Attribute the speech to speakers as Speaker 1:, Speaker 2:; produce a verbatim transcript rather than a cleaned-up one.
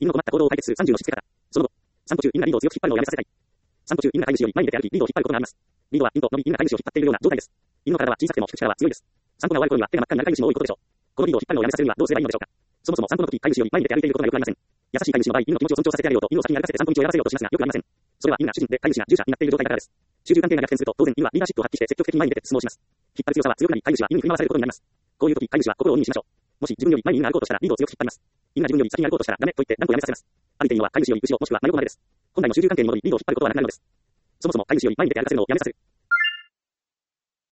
Speaker 1: 犬の困った行動を解決するさんじゅうのしつけ方。その後、散歩中、犬がリードを強く引っ張るのをやめさせたい。散歩中、犬が飼い主より前に出て歩き、リードを引っ張ることがあります。リードは犬とのみ犬が飼い主を引っ張っているような状態です。犬の体は小さくても引く力は強いです。散歩が終わる頃には手が真っ赤になる飼い主も多いことでしょう。このリードを引っ張るのをやめさせるにはどうすればいいのでしょうか。そもそも散歩の時、飼い主より前に出て歩いていることがよくありません。優しい飼い主の場合、犬の気持ちを尊重させてあげようと、犬を先に歩かせて散歩道を選ばせようとしますが、よくありません。それは犬が主人で飼い主が従者になっている状態だからです。主従関係が逆転すると、当然犬はリーダーシップを発揮して積極的に前に出て相撲します。引っ張る強さは強くなり、飼い主は犬に振り回されることになります。こういう時、飼い主は心を鬼にしましょう。もし自分より前に犬が歩こうとしたら、リードを強く引っ張ります。犬が自分より先に歩こうとしたら、ダメと言って断固やめさせます。歩いているのは飼い主より後ろもしくは真横までです。本来の主従関係に戻り、リードを引っ張ることはなくなるのです。そもそも飼い主より前に出て歩かせるのをやめさせる。